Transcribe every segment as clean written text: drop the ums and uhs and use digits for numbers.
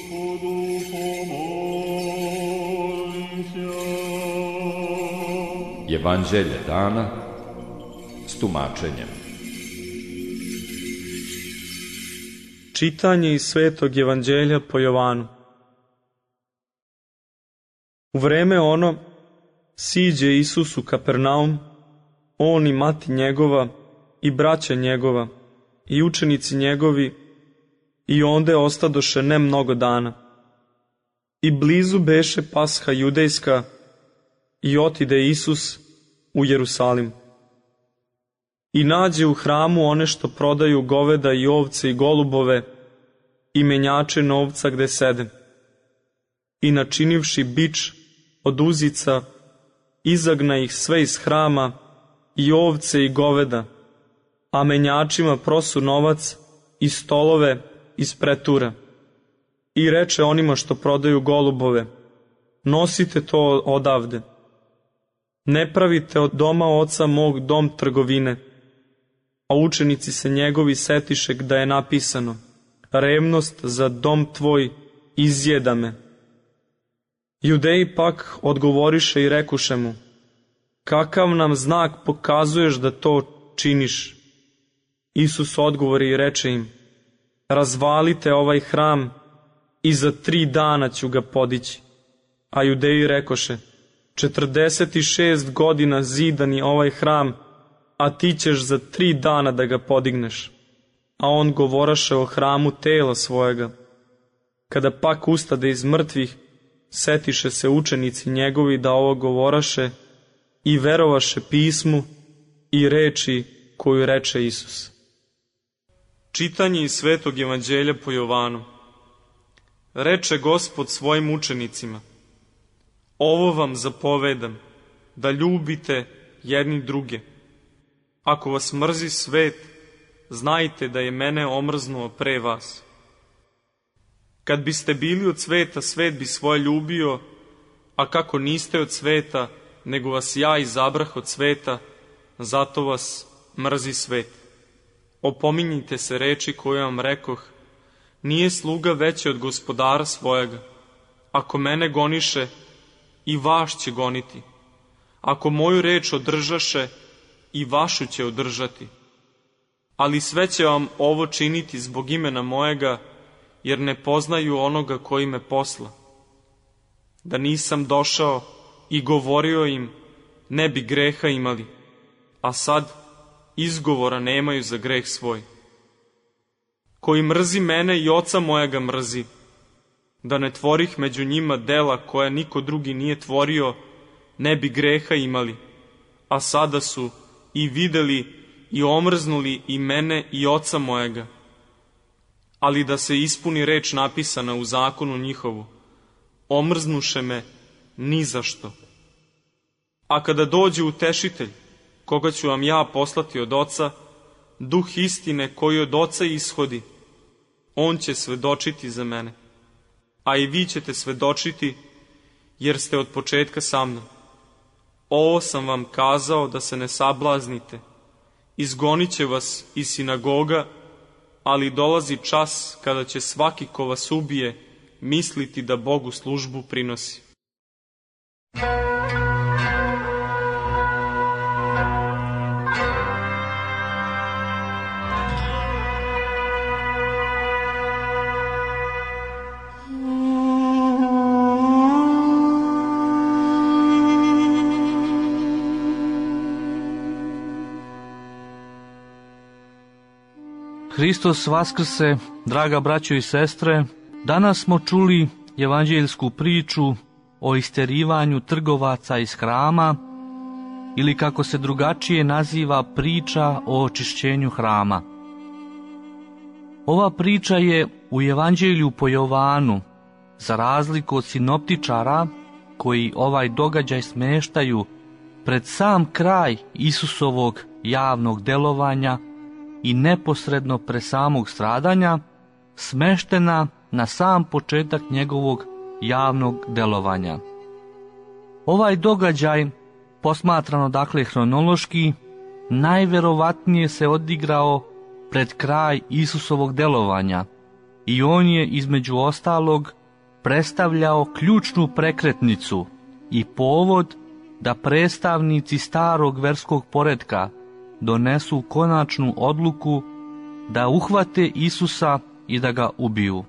Evanđelje dana s tumačenjem. Čitanje iz Svetog Evanđelja po Jovanu. U vreme ono siđe Isus u Kapernaum, on i mati njegova i braća njegova i učenici njegovi, i onde ostadoše ne mnogo dana. I blizu beše Pasha judejska, i otide Isus u Jerusalim. I nađe u hramu one što prodaju goveda i ovce i golubove i menjače novca gde sede. I načinivši bič od uzica, izagna ih sve iz hrama, i ovce i goveda, a menjačima prosu novac i stolove iz pretura. I reče onima što prodaju golubove: nosite to odavde. Ne pravite od doma oca mog dom trgovine. A učenici se njegovi setiše da je napisano: revnost za dom tvoj izjeda me. Judeji pak odgovoriše i rekuše mu: kakav nam znak pokazuješ da to činiš? Isus odgovori i reče im: razvalite ovaj hram i za 3 dana ću ga podići. A Judeji rekoše: 46 godina zidan je ovaj hram, a ti ćeš za 3 dana da ga podigneš. A on govoraše o hramu tela svojega. Kada pak ustade iz mrtvih, setiše se učenici njegovi da ovo govoraše i verovaše pismu i reči koju reče Isus. Čitanje iz Svetog Evanđelja po Jovanu. Reče Gospod svojim učenicima: ovo vam zapovedam, da ljubite jedni druge. Ako vas mrzi svet, znajte da je mene omrznuo pre vas. Kad biste bili od sveta, svet bi svoje ljubio, a kako niste od sveta, nego vas ja izabrah od sveta, zato vas mrzi svet. Opominjite se reči koju vam rekoh: nije sluga veći od gospodara svojega. Ako mene goniše, i vaš će goniti. Ako moju reč održaše, i vašu će održati. Ali sve će vam ovo činiti zbog imena mojega, jer ne poznaju onoga koji me posla. Da nisam došao i govorio im, ne bi greha imali, a sad izgovora nemaju za greh svoj. Koji mrzi mene i oca mojega mrzi, da ne tvorih među njima dela koja niko drugi nije tvorio, ne bi greha imali, a sada su i videli i omrznuli i mene i oca mojega. Ali da se ispuni reč napisana u zakonu njihovu: omrznuše me ni za što. A kada dođe Utešitelj, koga ću vam ja poslati od Oca, Duh istine koji od Oca ishodi, on će svedočiti za mene. A i vi ćete svedočiti, jer ste od početka sa mnom. Ovo sam vam kazao da se ne sablaznite. Izgonit će vas iz sinagoga, ali dolazi čas kada će svaki ko vas ubije misliti da Bogu službu prinosi. Hristos vaskrse, draga braćo i sestre. Danas smo čuli evanđeljsku priču o isterivanju trgovaca iz hrama, ili kako se drugačije naziva, priča o očišćenju hrama. Ova priča je u Evanđelju po Jovanu, za razliku od sinoptičara koji ovaj događaj smeštaju pred sam kraj Isusovog javnog delovanja i neposredno pre samog stradanja, smeštena na sam početak njegovog javnog delovanja. Ovaj događaj, posmatrano dakle hronološki, najverovatnije se odigrao pred kraj Isusovog delovanja i on je između ostalog predstavljao ključnu prekretnicu i povod da predstavnici starog verskog poretka donesu konačnu odluku da uhvate Isusa i da ga ubiju.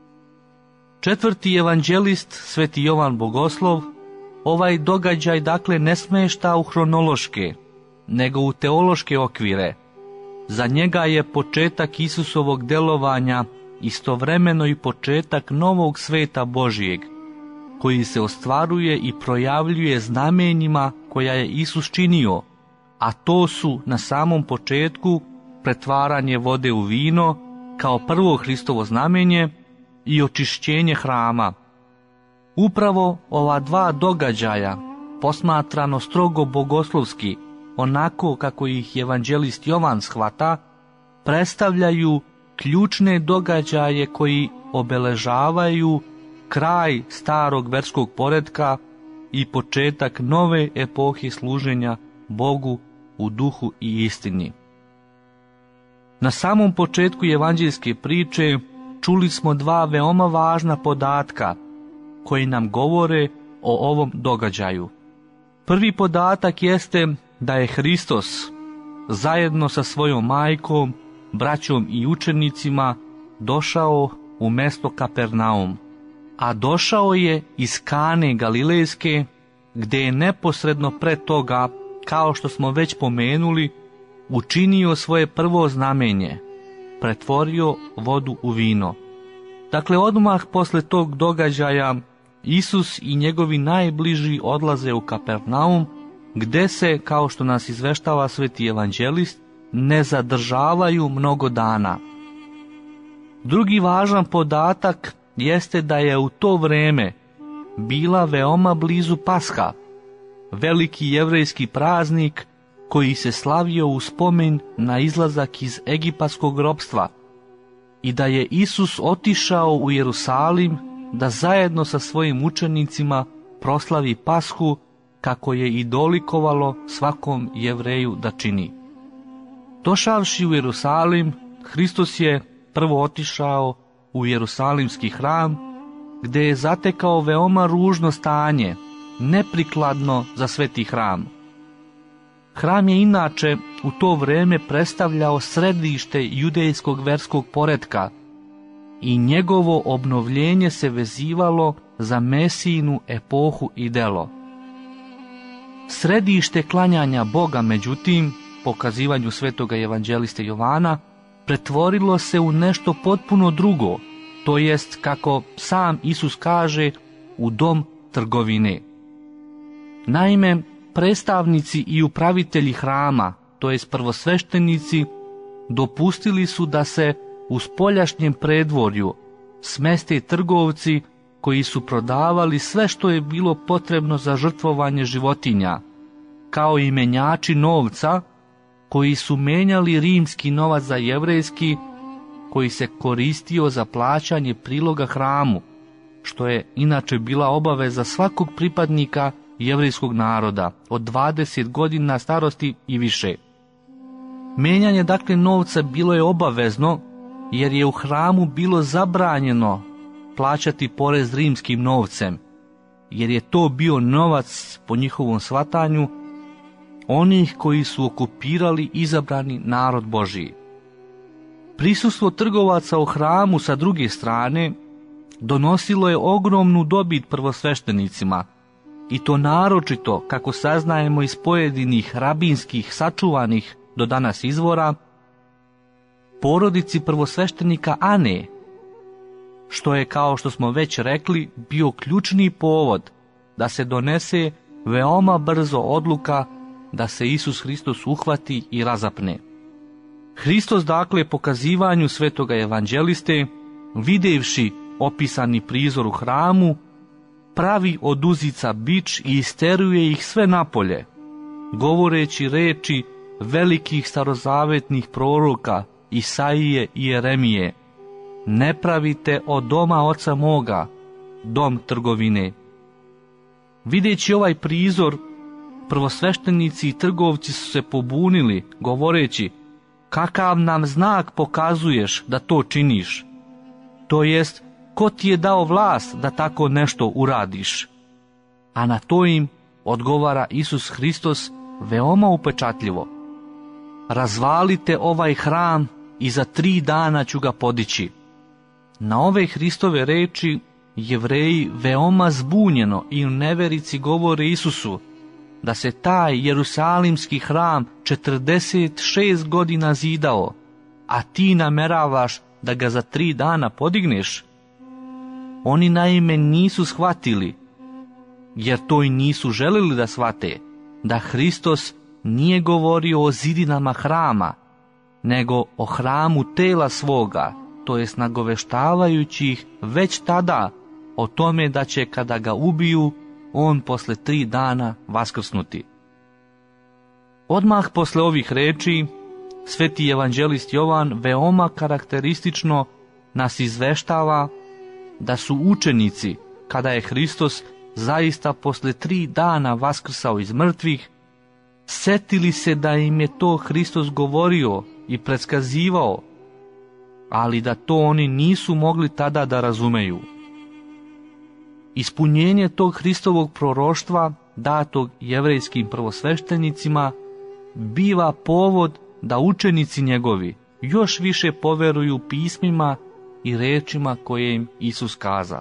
Četvrti evanđelist, Sveti Jovan Bogoslov, ovaj događaj dakle ne smešta u hronološke, nego u teološke okvire. Za njega je početak Isusovog delovanja istovremeno i početak novog sveta Božijeg, koji se ostvaruje i projavljuje znamenjima koja je Isus činio, a to su na samom početku pretvaranje vode u vino kao prvo Hristovo znamenje i očišćenje hrama. Upravo ova dva događaja, posmatrano strogo bogoslovski, onako kako ih evanđelist Jovan shvata, predstavljaju ključne događaje koji obeležavaju kraj starog verskog poretka i početak nove epohe služenja Bogu u duhu i istini. Na samom početku evanđeljske priče čuli smo dva veoma važna podatka koji nam govore o ovom događaju. Prvi podatak jeste da je Hristos zajedno sa svojom majkom, braćom i učenicima došao u mesto Kapernaum, a došao je iz Kane Galilejske, gdje je neposredno pre toga, kao što smo već pomenuli, učinio svoje prvo znamenje, pretvorio vodu u vino. Dakle, odmah posle tog događaja Isus i njegovi najbliži odlaze u Kapernaum, gde se, kao što nas izveštava Sveti evanđelist, ne zadržavaju mnogo dana. Drugi važan podatak jeste da je u to vreme bila veoma blizu Pasha, veliki jevrejski praznik koji se slavio u spomen na izlazak iz egipatskog ropstva, i da je Isus otišao u Jerusalim da zajedno sa svojim učenicima proslavi Pashu, kako je i dolikovalo svakom Jevreju da čini. Došavši u Jerusalim, Hristos je prvo otišao u Jerusalimski hram, gde je zatekao veoma ružno stanje, neprikladno za sveti hram. Hram je inače u to vrijeme predstavljao središte judejskog verskog poretka i njegovo obnovljenje se vezivalo za Mesijinu epohu i delo. Središte klanjanja Boga, međutim, po kazivanju svetoga evanđeliste Jovana, pretvorilo se u nešto potpuno drugo, to jest, kako sam Isus kaže, u dom trgovine. Naime, predstavnici i upravitelji hrama, to jest prvosveštenici, dopustili su da se u spoljašnjem predvorju smeste trgovci koji su prodavali sve što je bilo potrebno za žrtvovanje životinja, kao i menjači novca koji su menjali rimski novac za jevrejski, koji se koristio za plaćanje priloga hramu, što je inače bila obaveza svakog pripadnika jevrejskog naroda od 20 godina starosti i više. Menjanje dakle novca bilo je obavezno, jer je u hramu bilo zabranjeno plaćati porez rimskim novcem, jer je to bio novac, po njihovom shvatanju, onih koji su okupirali izabrani narod Božiji. Prisustvo trgovaca u hramu sa druge strane donosilo je ogromnu dobit prvosveštenicima, i to naročito, kako saznajemo iz pojedinih rabinskih sačuvanih do danas izvora, porodici prvosveštenika Ane, što je, kao što smo već rekli, bio ključni povod da se donese veoma brzo odluka da se Isus Hristos uhvati i razapne. Hristos, dakle, po kazivanju svetoga evanđeliste, videvši opisani prizor u hramu, pravi od uzica bič i isteruje ih sve napolje, govoreći reči velikih starozavetnih proroka Isaije i Jeremije: ne pravite od doma oca moga dom trgovine. Videći ovaj prizor, prvosveštenici i trgovci su se pobunili, govoreći: kakav nam znak pokazuješ da to činiš? To jest, ko ti je dao vlast da tako nešto uradiš? A na to im odgovara Isus Hristos veoma upečatljivo. Razvalite ovaj hram i za 3 dana ću ga podići. Na ove Hristove reči Jevreji veoma zbunjeno i u neverici govore Isusu da se taj Jerusalimski hram 46 godina zidao, a ti nameravaš da ga za 3 dana podigneš. Oni naime nisu shvatili, jer to i nisu želili da shvate, da Hristos nije govorio o zidinama hrama, nego o hramu tela svoga, to jest nagoveštavajući ih već tada o tome da će kada ga ubiju, on posle 3 dana vaskrsnuti. Odmah posle ovih reči, sveti evanđelist Jovan veoma karakteristično nas izveštava da su učenici, kada je Hristos zaista posle 3 dana vaskrsao iz mrtvih, setili se da im je to Hristos govorio i predskazivao, ali da to oni nisu mogli tada da razumeju. Ispunjenje tog Hristovog proroštva, datog jevrejskim prvosveštenicima, biva povod da učenici njegovi još više poveruju pismima i rečima koje im Isus kaza.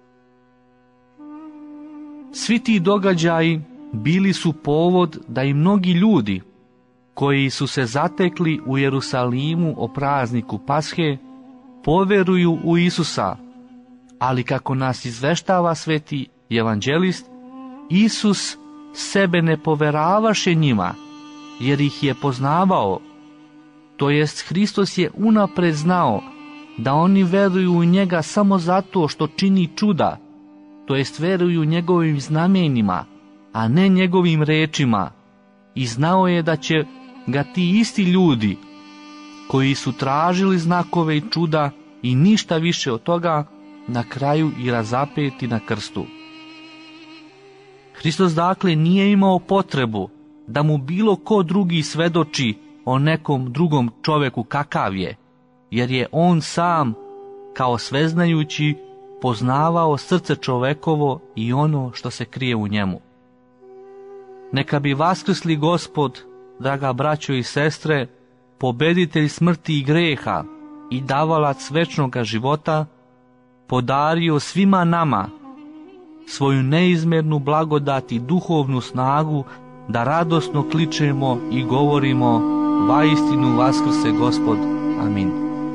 Svi ti događaji bili su povod da i mnogi ljudi koji su se zatekli u Jerusalimu o prazniku Pashe poveruju u Isusa, ali kako nas izveštava sveti evanđelist, Isus sebe ne poveravaše njima, jer ih je poznavao, to jest Hristos je unapred znao da oni veruju u njega samo zato što čini čuda, to jest veruju njegovim znamenjima, a ne njegovim rečima, i znao je da će ga ti isti ljudi, koji su tražili znakove i čuda i ništa više od toga, na kraju i razapeti na krstu. Hristos dakle nije imao potrebu da mu bilo ko drugi svedoči o nekom drugom čoveku kakav je, jer je on sam, kao sveznajući, poznavao srce čovekovo i ono što se krije u njemu. Neka bi vaskrsli Gospod, draga braćo i sestre, pobeditelj smrti i greha i davalac večnoga života, podario svima nama svoju neizmernu blagodat i duhovnu snagu da radosno kličemo i govorimo: vaistinu vaskrse Gospod. Amin.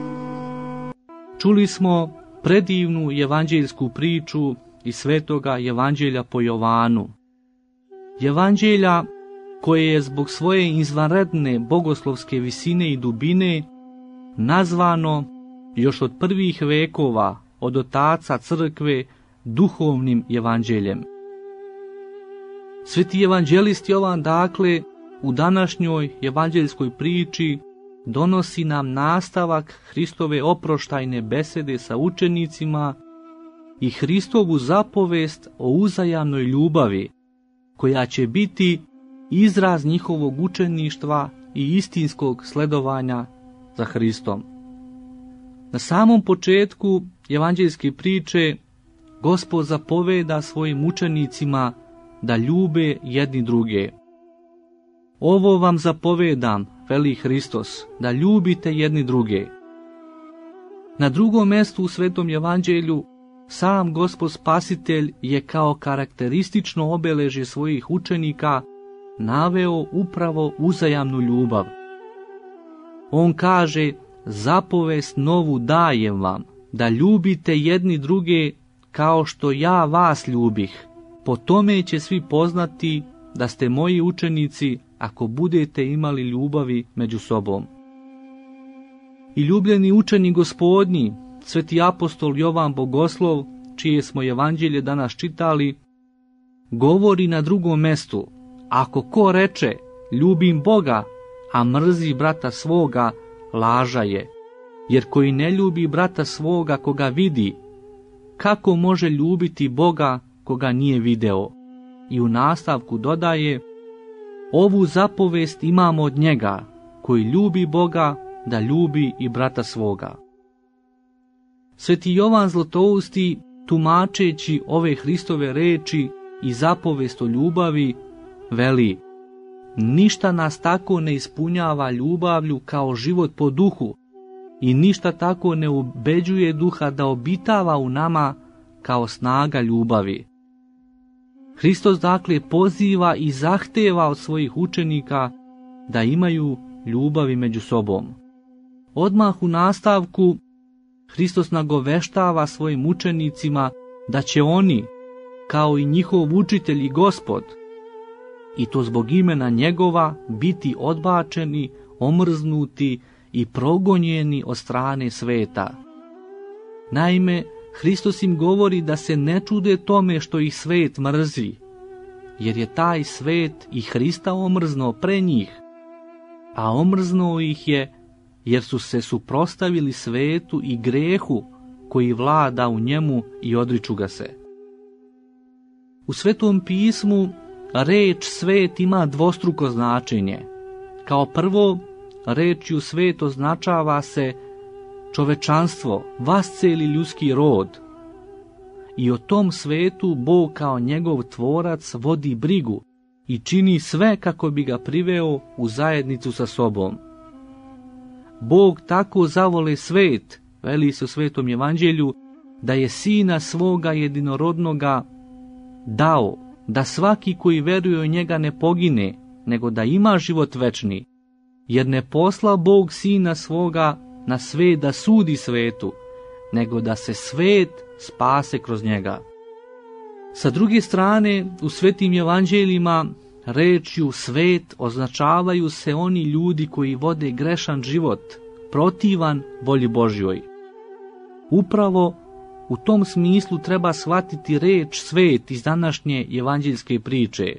Čuli smo predivnu evanđeljsku priču iz svetoga evanđelja po Jovanu. Evanđelja koje je zbog svoje izvanredne bogoslovske visine i dubine nazvano još od prvih vekova od otaca crkve duhovnim evanđeljem. Sveti evanđelist Jovan dakle u današnjoj evanđeljskoj priči donosi nam nastavak Hristove oproštajne besede sa učenicima i Hristovu zapovest o uzajamnoj ljubavi, koja će biti izraz njihovog učeništva i istinskog sledovanja za Hristom. Na samom početku evanđeljske priče Gospod zapoveda svojim učenicima da ljube jedni druge. Ovo vam zapovedam, veli Hristos, da ljubite jedni druge. Na drugom mjestu u Svetom evanđelju sam Gospod Spasitelj je kao karakteristično obeležje svojih učenika naveo upravo uzajamnu ljubav. On kaže: zapovest novu dajem vam, da ljubite jedni druge kao što ja vas ljubih. Po tome će svi poznati da ste moji učenici, ako budete imali ljubavi među sobom. I ljubljeni učeni Gospodnji, sveti apostol Jovan Bogoslov, čije smo evanđelje danas čitali, govori na drugom mjestu: ako ko reče ljubim Boga, a mrzi brata svoga, laža je. Jer koji ne ljubi brata svoga koga vidi, kako može ljubiti Boga koga nije video? I u nastavku dodaje: ovu zapovest imamo od njega, koji ljubi Boga, da ljubi i brata svoga. Sveti Jovan Zlatousti, tumačeći ove Hristove reči i zapovest o ljubavi, veli: ništa nas tako ne ispunjava ljubavlju kao život po duhu i ništa tako ne ubeđuje duha da obitava u nama kao snaga ljubavi. Hristos dakle poziva i zahteva od svojih učenika da imaju ljubavi među sobom. Odmah u nastavku Hristos nagoveštava svojim učenicima da će oni, kao i njihov učitelj i Gospod, i to zbog imena njegova, biti odbačeni, omrznuti i progonjeni od strane sveta. Naime, Hristos im govori da se ne čude tome što ih svet mrzi, jer je taj svet i Hrista omrznuo pre njih, a omrznuo ih je jer su se suprotstavili svetu i grehu koji vlada u njemu i odriču ga se. U Svetom pismu reč svet ima dvostruko značenje. Kao prvo, rečju svet označava se čovečanstvo, vasceli ljudski rod. I o tom svetu Bog kao njegov tvorac vodi brigu i čini sve kako bi ga priveo u zajednicu sa sobom. Bog tako zavole svet, veli se u Svetom evanđelju, da je sina svoga jedinorodnoga dao, da svaki koji veruje u njega ne pogine, nego da ima život večni, jer ne posla Bog sina svoga na svet da sudi svetu, nego da se svet spase kroz njega. Sa druge strane, u svetim evanđeljima rečju svet označavaju se oni ljudi koji vode grešan život, protivan volji Božjoj. Upravo u tom smislu treba shvatiti reč svet iz današnje evanđeljske priče.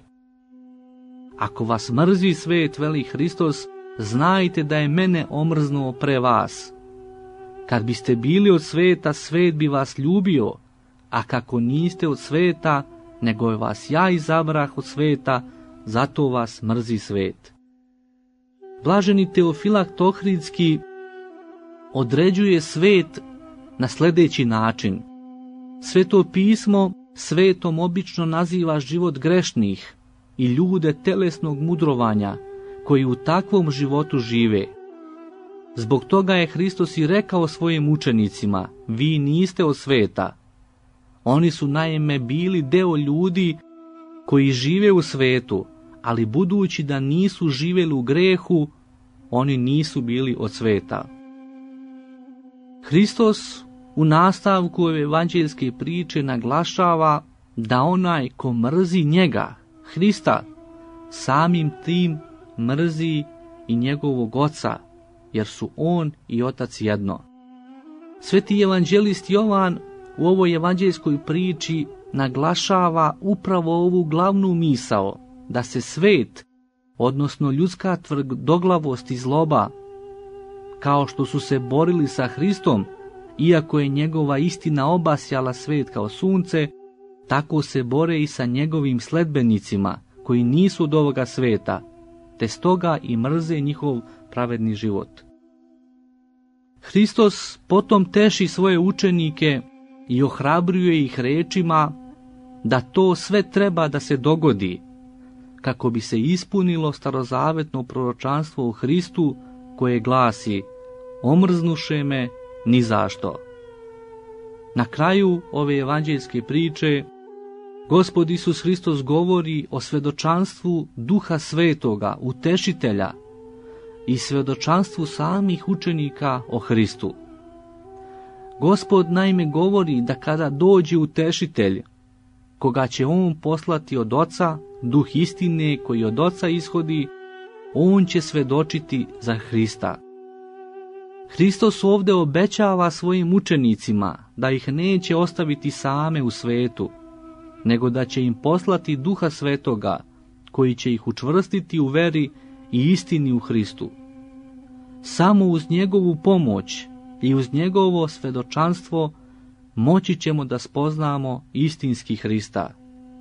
Ako vas mrzi svet, veli Hristos, znajte da je mene omrznuo pre vas. Kad biste bili od sveta, svet bi vas ljubio, a kako niste od sveta, nego je vas ja izabrah od sveta, zato vas mrzi svet. Blaženi Teofilakt Ohridski određuje svet na sljedeći način. Sveto pismo svetom obično naziva život grešnih i ljude telesnog mudrovanja koji u takvom životu žive. Zbog toga je Hristos i rekao svojim učenicima: vi niste od sveta. Oni su naime bili deo ljudi koji žive u svetu, ali budući da nisu živjeli u grehu, oni nisu bili od sveta. Hristos u nastavku ove evanđeljske priče naglašava da onaj ko mrzi njega, Hrista, samim tim mrzi i njegovog oca, jer su on i otac jedno. Sveti evanđelist Jovan u ovoj evanđeljskoj priči naglašava upravo ovu glavnu misao, da se svet, odnosno ljudska tvrdoglavost i zloba, kao što su se borili sa Hristom, iako je njegova istina obasjala svet kao sunce, tako se bore i sa njegovim sledbenicima, koji nisu od ovoga sveta, te stoga i mrze njihov pravedni život. Hristos potom teši svoje učenike i ohrabruje ih rečima da to sve treba da se dogodi, kako bi se ispunilo starozavetno proročanstvo u Hristu koje glasi: omrznuše me ni zašto. Na kraju ove evanđeljske priče Gospod Isus Hristos govori o svedočanstvu Duha Svetoga, Utešitelja, i svedočanstvu samih učenika o Hristu. Gospod naime govori da kada dođe Utešitelj, koga će on poslati od Oca, Duh istine koji od Oca ishodi, on će svedočiti za Hrista. Hristos ovdje obećava svojim učenicima da ih neće ostaviti same u svetu, nego da će im poslati Duha Svetoga, koji će ih učvrstiti u veri i istini u Hristu. Samo uz njegovu pomoć i uz njegovo svedočanstvo moći ćemo da spoznamo istinski Hrista.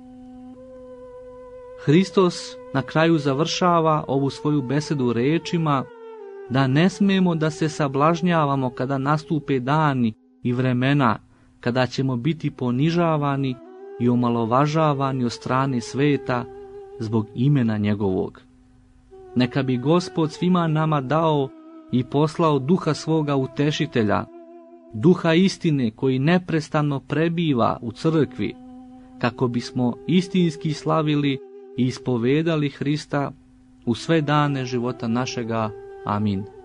Hristos na kraju završava ovu svoju besedu rečima da ne smemo da se sablažnjavamo kada nastupe dani i vremena kada ćemo biti ponižavani i omalovažavani od strane sveta zbog imena njegovog. Neka bi Gospod svima nama dao i poslao duha svoga utešitelja, duha istine koji neprestano prebiva u crkvi, kako bismo istinski slavili i ispovedali Hrista u sve dane života našega. Amin.